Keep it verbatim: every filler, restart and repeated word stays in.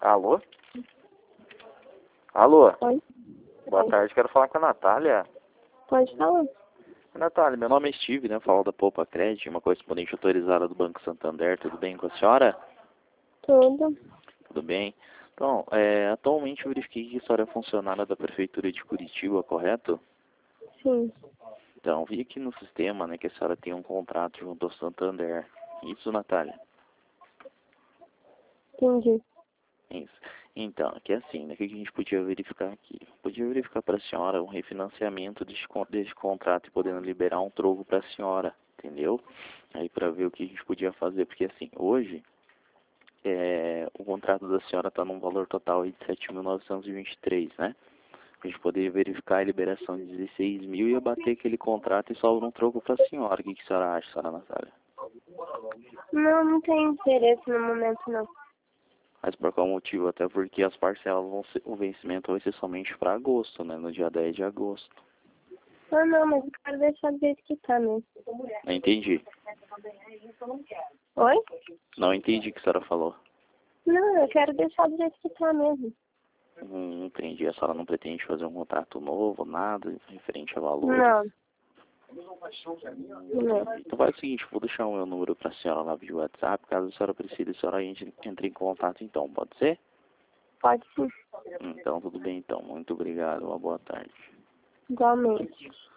Alô? Alô? Oi? Boa Oi. tarde, quero falar com a Natália. Pode falar? Natália, meu nome é Steve, né? Falo da Poupa Crédito, uma correspondente autorizada do Banco Santander. Tudo bem com a senhora? Tudo. Tudo bem? Então, é, atualmente eu verifiquei que a senhora é funcionária da Prefeitura de Curitiba, correto? Sim. Então, vi aqui no sistema, né, que a senhora tem um contrato junto ao Santander. Isso, Natália? Entendi. Isso. Então, aqui é assim, né? O que a gente podia verificar aqui? Podia verificar para a senhora um refinanciamento desse, con- desse contrato e podendo liberar um troco para a senhora, entendeu? Aí para ver o que a gente podia fazer, porque assim, hoje é, o contrato da senhora está num valor total aí de sete mil novecentos e vinte e três, né? A gente poderia verificar a liberação de dezesseis mil e abater aquele contrato e sobra um troco para a senhora. O que, que a senhora acha, senhora Natália? Não, não tenho interesse no momento, não. Mas por qual motivo? Até porque as parcelas vão ser, o vencimento vai ser somente para agosto, né? No dia dez de agosto. Ah, não, mas eu quero deixar do jeito que tá mesmo. Não entendi. Oi? Não entendi o que a senhora falou. Não, eu quero deixar do jeito que tá mesmo. Não entendi. A senhora não pretende fazer um contrato novo, nada, referente a valores? Não. Hum, Não. entendi. Então faz o seguinte, vou deixar o meu número para a senhora lá via WhatsApp. Caso a senhora precise, a senhora entre, entre em contato então, pode ser? Pode sim. Então tudo bem então. Muito obrigado. Uma boa tarde. Igualmente.